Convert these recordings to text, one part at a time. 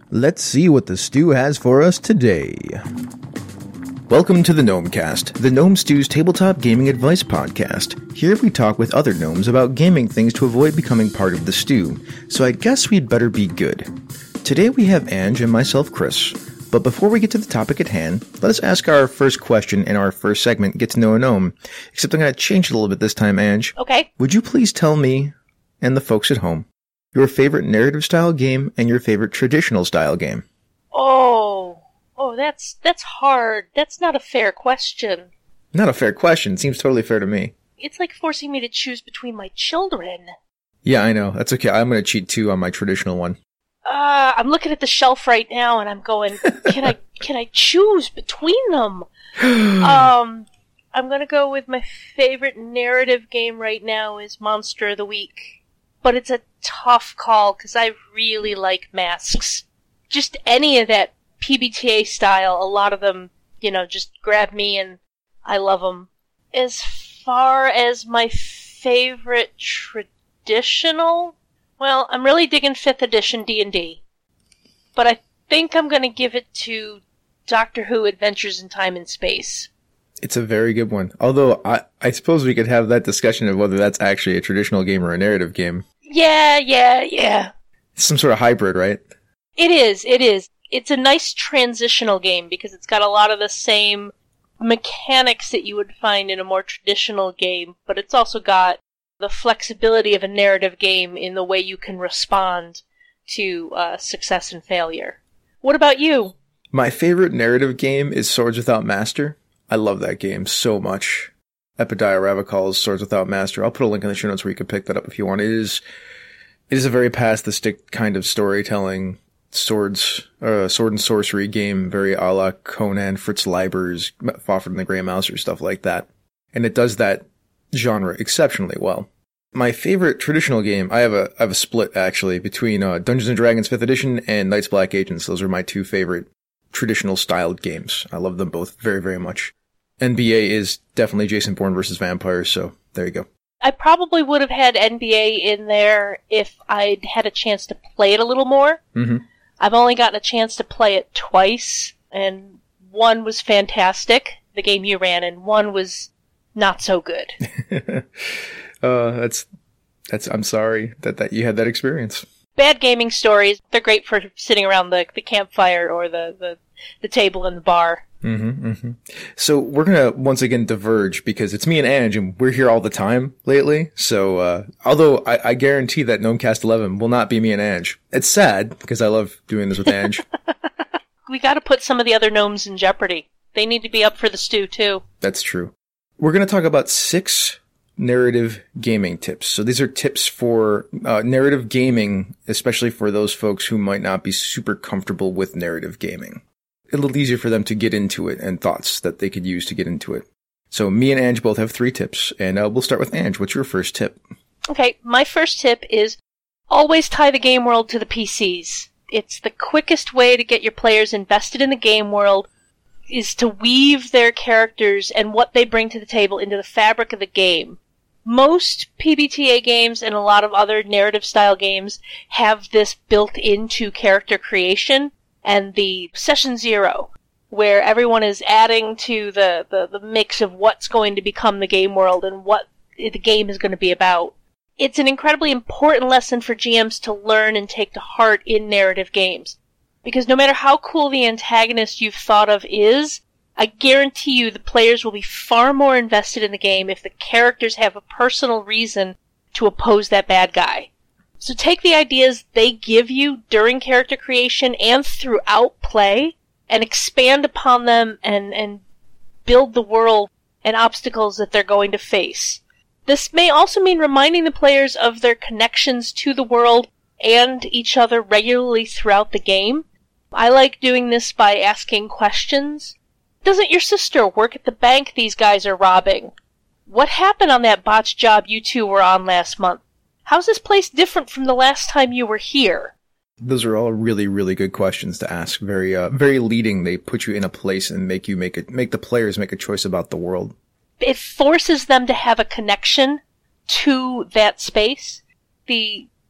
Let's see what the stew has for us today. Welcome to the Gnomecast, the Gnome Stew's tabletop gaming advice podcast. Here we talk with other gnomes about gaming things to avoid becoming part of the stew, so I guess we'd better be good. Today we have Ange and myself, Chris. But before we get to the topic at hand, let us ask our first question in our first segment, Get to Know a Gnome. Except I'm going to change it a little bit this time, Ange. Okay. Would you please tell me, and the folks at home, your favorite narrative-style game and your favorite traditional-style game? Oh, that's hard. That's not a fair question. Not a fair question. Seems totally fair to me. It's like forcing me to choose between my children. Yeah, I know. That's okay. I'm going to cheat too on my traditional one. I'm looking at the shelf right now and I'm going, can I choose between them? I'm going to go with my favorite narrative game right now is Monster of the Week. But it's a tough call because I really like Masks. Just any of that PBTA style, a lot of them, just grab me and I love them. As far as my favorite traditional, well, I'm really digging 5th edition D&D. But I think I'm going to give it to Doctor Who Adventures in Time and Space. It's a very good one. Although, I suppose we could have that discussion of whether that's actually a traditional game or a narrative game. Yeah. It's some sort of hybrid, right? It is. It's a nice transitional game because it's got a lot of the same mechanics that you would find in a more traditional game, but it's also got the flexibility of a narrative game in the way you can respond to success and failure. What about you? My favorite narrative game is Swords Without Master. I love that game so much. Epidiah Ravakal's Swords Without Master. I'll put a link in the show notes where you can pick that up if you want. It is a very past-the-stick kind of storytelling sword and sorcery game, very a la Conan, Fritz Leiber's Fafhrd and the Grey Mouse or stuff like that. And it does that genre exceptionally well. My favorite traditional game, I have a split actually between Dungeons and Dragons 5th edition and Night's Black Agents. Those are my two favorite traditional styled games. I love them both very, very much. NBA is definitely Jason Bourne versus Vampires, so there you go. I probably would have had NBA in there if I'd had a chance to play it a little more. Mm-hmm. I've only gotten a chance to play it twice, and one was fantastic, the game you ran, and one was not so good. I'm sorry that you had that experience. Bad gaming stories, they're great for sitting around the campfire or the table in the bar. Mm-hmm. So we're going to once again diverge because it's me and Ange and we're here all the time lately. So, although I guarantee that Gnomecast 11 will not be me and Ange. It's sad because I love doing this with Ange. We gotta put some of the other gnomes in jeopardy. They need to be up for the stew too. That's true. We're going to talk about 6 narrative gaming tips. So these are tips for narrative gaming, especially for those folks who might not be super comfortable with narrative gaming. A little easier for them to get into it and thoughts that they could use to get into it. So me and Ange both have 3 tips, and we'll start with Ange. What's your first tip? Okay, my first tip is always tie the game world to the PCs. It's the quickest way to get your players invested in the game world is to weave their characters and what they bring to the table into the fabric of the game. Most PBTA games and a lot of other narrative-style games have this built into character creation. And the Session 0, where everyone is adding to the mix of what's going to become the game world and what the game is going to be about. It's an incredibly important lesson for GMs to learn and take to heart in narrative games. Because no matter how cool the antagonist you've thought of is, I guarantee you the players will be far more invested in the game if the characters have a personal reason to oppose that bad guy. So take the ideas they give you during character creation and throughout play and expand upon them and build the world and obstacles that they're going to face. This may also mean reminding the players of their connections to the world and each other regularly throughout the game. I like doing this by asking questions. Doesn't your sister work at the bank these guys are robbing? What happened on that botched job you two were on last month? How's this place different from the last time you were here? Those are all really, really good questions to ask. Very, very leading. They put you in a place and make the players make a choice about the world. It forces them to have a connection to that space. The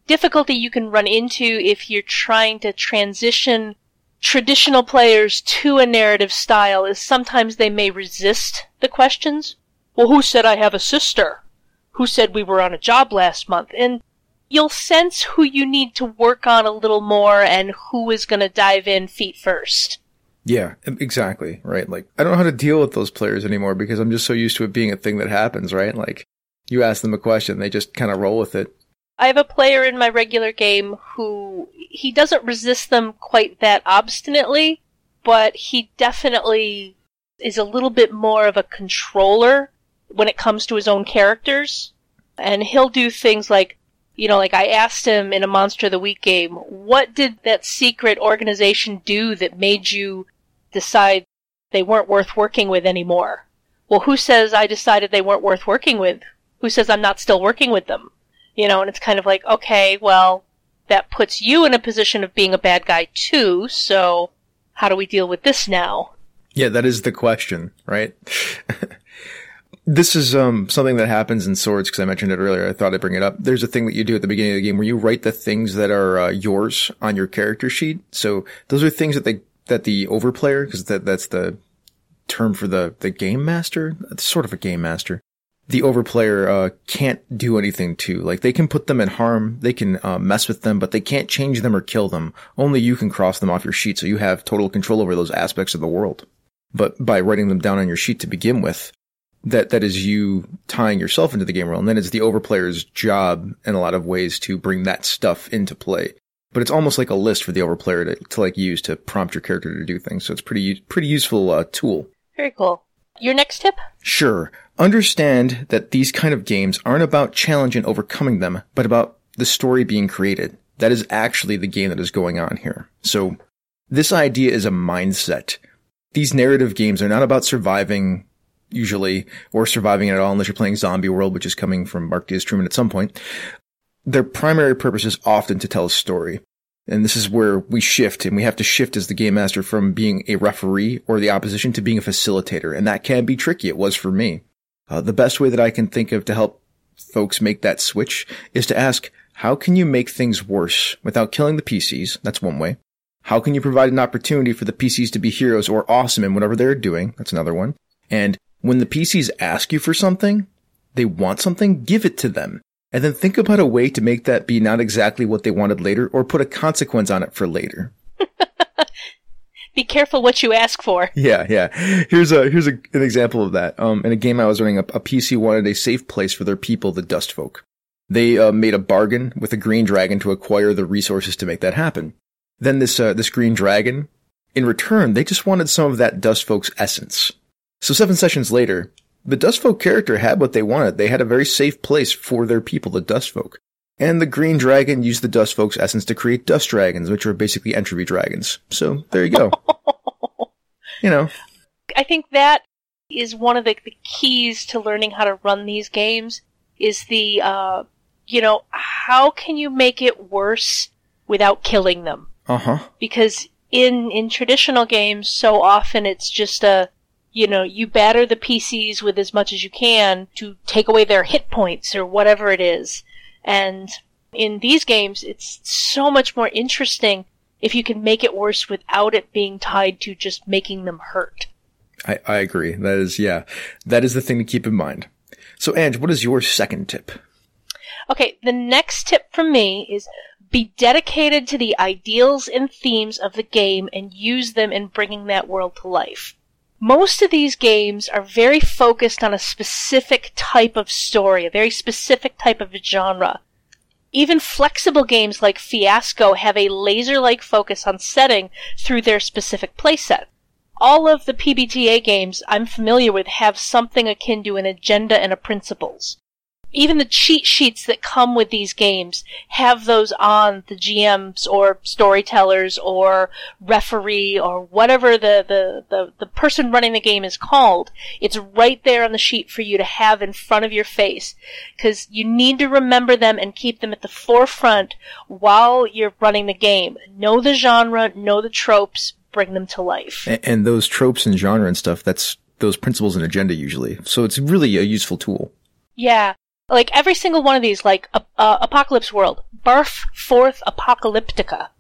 difficulty you can run into if you're trying to transition traditional players to a narrative style is sometimes they may resist the questions. Well, who said I have a sister? Who said we were on a job last month? And you'll sense who you need to work on a little more and who is going to dive in feet first. Yeah, exactly, right? Like, I don't know how to deal with those players anymore because I'm just so used to it being a thing that happens, right? Like, you ask them a question, they just kind of roll with it. I have a player in my regular game who, he doesn't resist them quite that obstinately, but he definitely is a little bit more of a controller when it comes to his own characters. And he'll do things like, like I asked him in a Monster of the Week game, what did that secret organization do that made you decide they weren't worth working with anymore? Well, who says I decided they weren't worth working with? Who says I'm not still working with them? And it's kind of like, okay, well, that puts you in a position of being a bad guy too, so how do we deal with this now? Yeah, that is the question, right? This is something that happens in Swords, because I mentioned it earlier. I thought I'd bring it up. There's a thing that you do at the beginning of the game where you write the things that are yours on your character sheet. So those are things that the overplayer, because that's the term for the game master. It's sort of a game master. The overplayer can't do anything to. Like, they can put them in harm, they can mess with them, but they can't change them or kill them. Only you can cross them off your sheet, so you have total control over those aspects of the world. But by writing them down on your sheet to begin with, that is you tying yourself into the game world, and then it's the overplayer's job in a lot of ways to bring that stuff into play. But it's almost like a list for the overplayer to like use to prompt your character to do things. So it's pretty useful tool. Very cool. Your next tip? Sure. Understand that these kind of games aren't about challenge and overcoming them, but about the story being created. That is actually the game that is going on here. So this idea is a mindset. These narrative games are not about surviving, usually, or surviving at all, unless you're playing Zombie World, which is coming from Mark Diaz-Truman at some point. Their primary purpose is often to tell a story. And this is where we shift, and we have to shift as the game master from being a referee or the opposition to being a facilitator. And that can be tricky. It was for me. The best way that I can think of to help folks make that switch is to ask, how can you make things worse without killing the PCs? That's one way. How can you provide an opportunity for the PCs to be heroes or awesome in whatever they're doing? That's another one. And when the PCs ask you for something, they want something, give it to them. And then think about a way to make that be not exactly what they wanted later, or put a consequence on it for later. Be careful what you ask for. Yeah. Here's an example of that. In a game I was running, a PC wanted a safe place for their people, the Dustfolk. They made a bargain with a green dragon to acquire the resources to make that happen. Then this green dragon, in return, they just wanted some of that Dustfolk's essence. So 7 sessions later, the Dustfolk character had what they wanted. They had a very safe place for their people, the Dustfolk. And the green dragon used the Dustfolk's essence to create dust dragons, which are basically entropy dragons. So there you go. I think that is one of the keys to learning how to run these games is the, how can you make it worse without killing them? Uh-huh. Because in traditional games, so often it's just you batter the PCs with as much as you can to take away their hit points or whatever it is. And in these games, it's so much more interesting if you can make it worse without it being tied to just making them hurt. I agree. That is the thing to keep in mind. So, Ange, what is your second tip? Okay, the next tip from me is be dedicated to the ideals and themes of the game and use them in bringing that world to life. Most of these games are very focused on a specific type of story, a very specific type of genre. Even flexible games like Fiasco have a laser-like focus on setting through their specific playset. All of the PBTA games I'm familiar with have something akin to an agenda and a principles. Even the cheat sheets that come with these games have those on the GMs or storytellers or referee or whatever the person running the game is called. It's right there on the sheet for you to have in front of your face, because you need to remember them and keep them at the forefront while you're running the game. Know the genre, know the tropes, bring them to life. And those tropes and genre and stuff, that's those principles and agenda usually. So it's really a useful tool. Yeah. Like, every single one of these, like, Apocalypse World, Barf Forth Apocalyptica.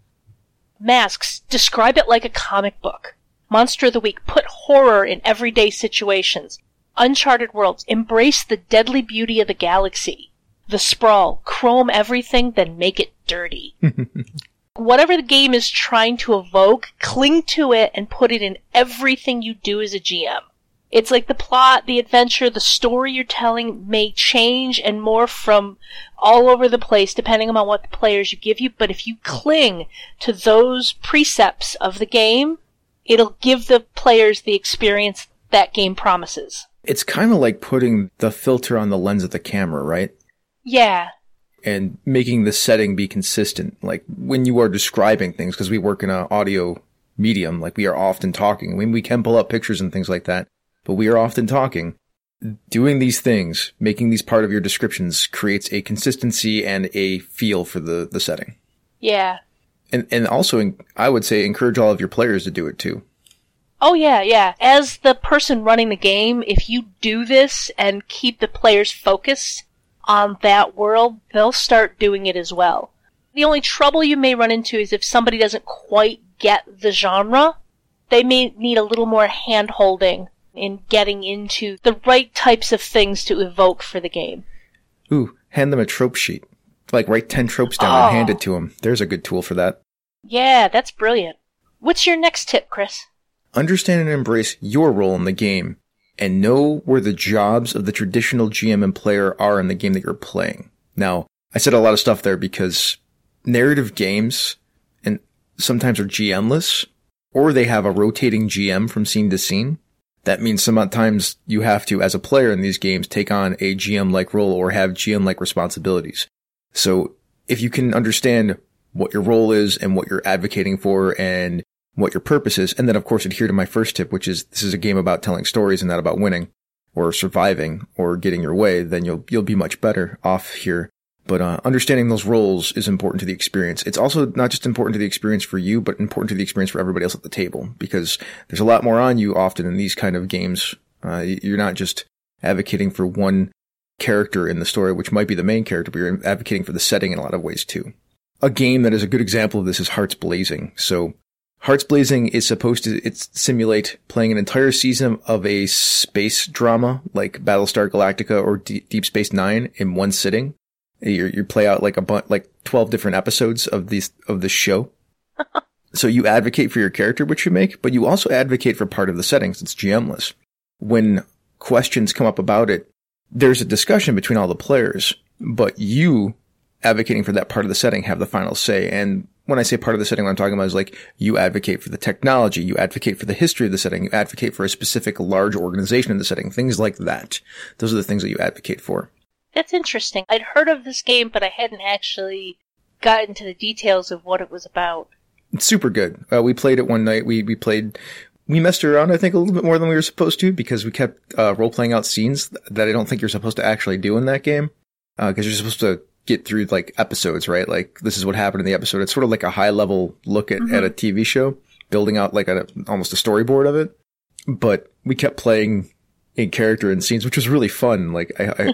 Masks, describe it like a comic book. Monster of the Week, put horror in everyday situations. Uncharted Worlds, embrace the deadly beauty of the galaxy. The Sprawl, chrome everything, then make it dirty. Whatever the game is trying to evoke, cling to it and put it in everything you do as a GM. It's like the plot, the adventure, the story you're telling may change and morph from all over the place depending on what the players you give you, but if you cling to those precepts of the game, it'll give the players the experience that game promises. It's kind of like putting the filter on the lens of the camera, right? Yeah. And making the setting be consistent. Like when you are describing things, because we work in an audio medium, like we are often talking. I mean, we can pull up pictures and things like that, but we are often talking. Doing these things, making these part of your descriptions creates a consistency and a feel for the setting. Yeah. And also, I would say, encourage all of your players to do it too. Oh yeah, yeah. As the person running the game, if you do this and keep the players focused on that world, they'll start doing it as well. The only trouble you may run into is if somebody doesn't quite get the genre, they may need a little more hand-holding in getting into the right types of things to evoke for the game. Ooh, hand them a trope sheet. Like, write 10 tropes down and hand it to them. There's a good tool for that. Yeah, that's brilliant. What's your next tip, Chris? Understand and embrace your role in the game, and know where the jobs of the traditional GM and player are in the game that you're playing. Now, I said a lot of stuff there because narrative games and sometimes are GM-less, or they have a rotating GM from scene to scene. That means sometimes you have to, as a player in these games, take on a GM-like role or have GM-like responsibilities. So if you can understand what your role is and what you're advocating for and what your purpose is, and then of course adhere to my first tip, which is this is a game about telling stories and not about winning or surviving or getting your way, then you'll be much better off here. But understanding those roles is important to the experience. It's also not just important to the experience for you, but important to the experience for everybody else at the table, because there's a lot more on you often in these kind of games. You're not just advocating for one character in the story, which might be the main character, but you're advocating for the setting in a lot of ways too. A game that is a good example of this is Hearts Blazing. So Hearts Blazing is supposed to simulate playing an entire season of a space drama like Battlestar Galactica or Deep Space Nine in one sitting. You play out like 12 different episodes of this show. So you advocate for your character, which you make, but you also advocate for part of the settings. It's GM-less. When questions come up about it, there's a discussion between all the players, but you advocating for that part of the setting have the final say. And when I say part of the setting, what I'm talking about is like you advocate for the technology, you advocate for the history of the setting, you advocate for a specific large organization in the setting, things like that. Those are the things that you advocate for. That's interesting. I'd heard of this game, but I hadn't actually gotten to the details of what it was about. It's super good. We played it one night. We messed around, I think, a little bit more than we were supposed to because we kept role-playing out scenes that I don't think you're supposed to actually do in that game. Because you're supposed to get through, like, episodes, right? Like, this is what happened in the episode. It's sort of like a high-level look at a TV show, building out, like, almost a storyboard of it. But we kept playing in character and scenes, which was really fun. Like,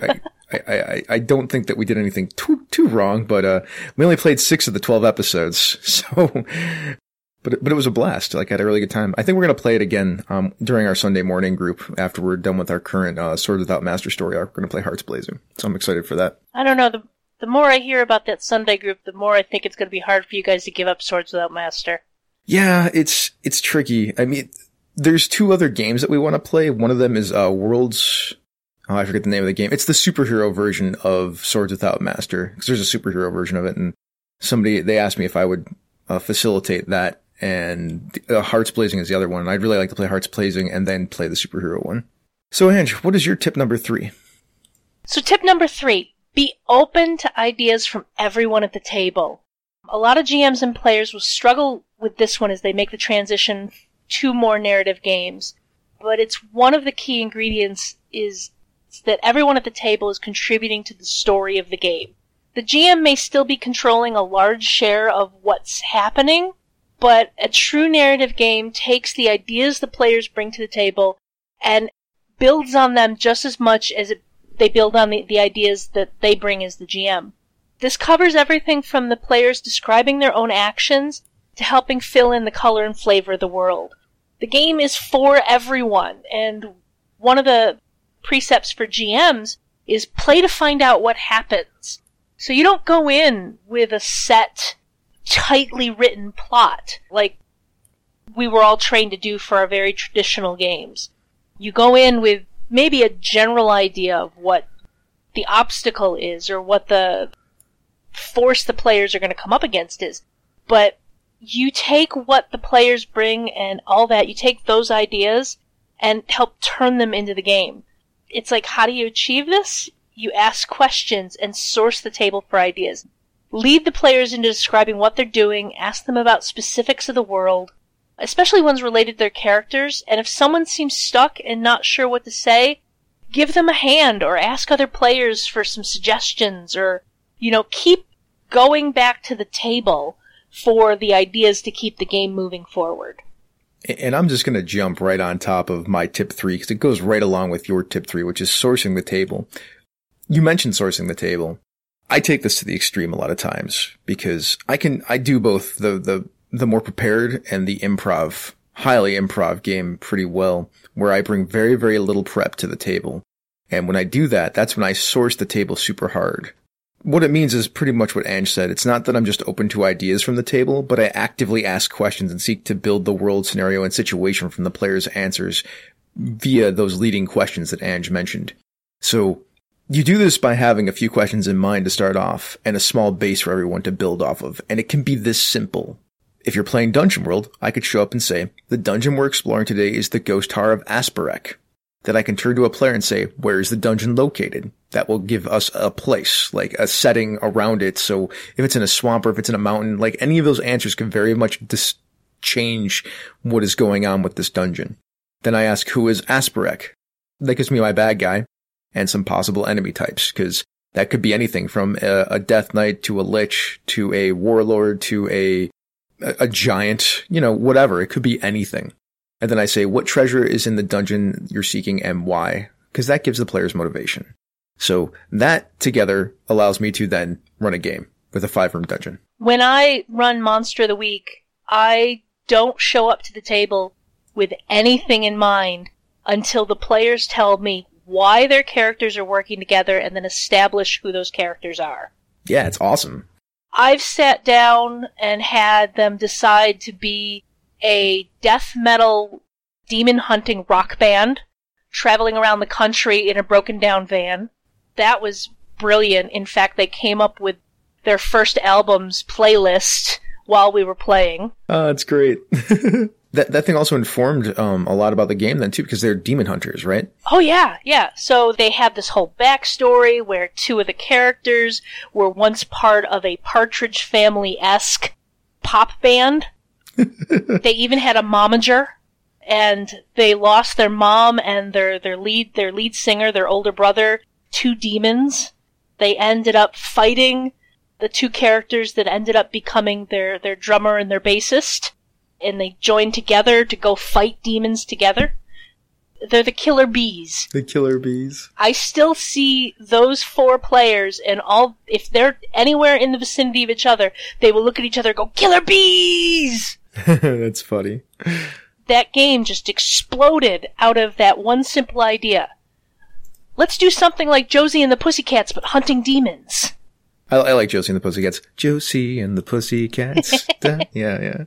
I don't think that we did anything too wrong, but we only played 6 of the 12 episodes, so but it was a blast. Like, I had a really good time. I think we're gonna play it again during our Sunday morning group after we're done with our current Swords Without Master story arc. We're gonna play Hearts Blazing, so I'm excited for that. I don't know. The more I hear about that Sunday group, the more I think it's gonna be hard for you guys to give up Swords Without Master. Yeah, it's tricky. I mean, there's 2 other games that we want to play. One of them is Worlds. Oh, I forget the name of the game. It's the superhero version of Swords Without Master, because there's a superhero version of it, and they asked me if I would facilitate that, and Hearts Blazing is the other one, and I'd really like to play Hearts Blazing and then play the superhero one. So, Ange, what is your tip number 3? So tip number 3, be open to ideas from everyone at the table. A lot of GMs and players will struggle with this one as they make the transition to more narrative games, but it's one of the key ingredients is that everyone at the table is contributing to the story of the game. The GM may still be controlling a large share of what's happening, but a true narrative game takes the ideas the players bring to the table and builds on them just as much as it they build on the ideas that they bring as the GM. This covers everything from the players describing their own actions to helping fill in the color and flavor of the world. The game is for everyone, and one of the precepts for GMs is play to find out what happens. So you don't go in with a set, tightly written plot like we were all trained to do for our very traditional games. You go in with maybe a general idea of what the obstacle is or what the force the players are going to come up against is. But you take what the players bring and all that, you take those ideas and help turn them into the game. It's like, how do you achieve this? You ask questions and source the table for ideas. Lead the players into describing what they're doing, ask them about specifics of the world, especially ones related to their characters, and if someone seems stuck and not sure what to say, give them a hand or ask other players for some suggestions or, keep going back to the table for the ideas to keep the game moving forward. And I'm just going to jump right on top of my tip 3 because it goes right along with your tip 3, which is sourcing the table. You mentioned sourcing the table. I take this to the extreme a lot of times because I do both the more prepared and the highly improv game pretty well, where I bring very, very little prep to the table. And when I do that, that's when I source the table super hard. What it means is pretty much what Ange said. It's not that I'm just open to ideas from the table, but I actively ask questions and seek to build the world, scenario, and situation from the players' answers via those leading questions that Ange mentioned. So you do this by having a few questions in mind to start off and a small base for everyone to build off of. And it can be this simple. If you're playing Dungeon World, I could show up and say, the dungeon we're exploring today is the Ghost Tower of Asperek. Then I can turn to a player and say, where is the dungeon located? That will give us a place, like a setting around it. So if it's in a swamp or if it's in a mountain, like any of those answers can very much change what is going on with this dungeon. Then I ask, who is Asperek? That gives me my bad guy and some possible enemy types, because that could be anything from a Death Knight to a Lich to a Warlord to a giant, whatever. It could be anything. And then I say, what treasure is in the dungeon you're seeking and why? Because that gives the players motivation. So that together allows me to then run a game with a 5-room dungeon. When I run Monster of the Week, I don't show up to the table with anything in mind until the players tell me why their characters are working together and then establish who those characters are. Yeah, it's awesome. I've sat down and had them decide to be a death metal demon hunting rock band traveling around the country in a broken down van. That was brilliant. In fact, they came up with their first album's playlist while we were playing. Oh, that's great. That thing also informed a lot about the game then too, because they're demon hunters, right? Oh yeah. So they have this whole backstory where 2 of the characters were once part of a Partridge Family-esque pop band. They even had a momager, and they lost their mom and their lead singer, their older brother, 2 demons. They ended up fighting the 2 characters that ended up becoming their drummer and their bassist, and they joined together to go fight demons together. They're the Killer Bees. The Killer Bees. I still see those 4 players, and if they're anywhere in the vicinity of each other, they will look at each other and go, Killer Bees! That's funny. That game just exploded out of that one simple idea. Let's do something like Josie and the Pussycats, but hunting demons. I like Josie and the Pussycats. Josie and the Pussycats. Yeah.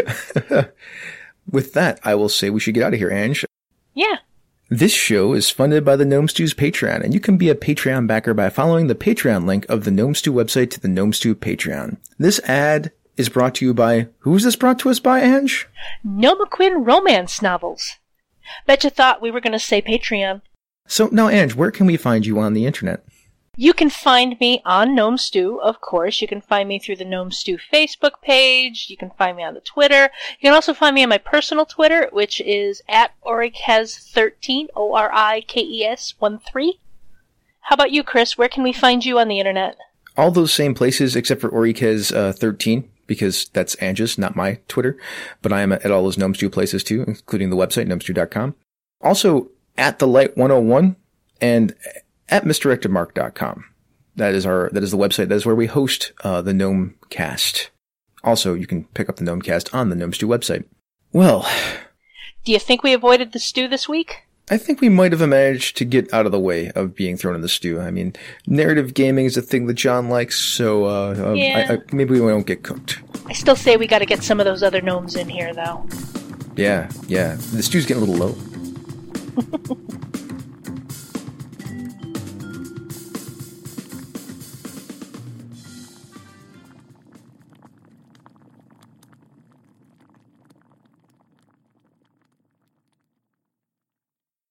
With that, I will say we should get out of here, Ange. Yeah. This show is funded by the Gnome Stew's Patreon, and you can be a Patreon backer by following the Patreon link of the Gnome Stew website to the Gnome Stew Patreon. This ad is brought to you by... Who is this brought to us by, Ange? Nomaquin romance novels. Betcha thought we were going to say Patreon. So, now, Ange, where can we find you on the internet? You can find me on Gnome Stew, of course. You can find me through the Gnome Stew Facebook page. You can find me on the Twitter. You can also find me on my personal Twitter, which is at Orikes13, ORIKES13. How about you, Chris? Where can we find you on the internet? All those same places except for Orikes13, because that's Ange's, not my Twitter. But I am at all those Gnome Stew places too, including the website, gnomestew.com. Also, at the Light 101, and at misdirectedmark.com. That is the website. That is where we host the Gnome Cast. Also, you can pick up the Gnome Cast on the Gnome Stew website. Well, do you think we avoided the stew this week? I think we might have managed to get out of the way of being thrown in the stew. I mean, narrative gaming is a thing that John likes, so maybe we won't get cooked. I still say we got to get some of those other gnomes in here, though. Yeah. The stew's getting a little low.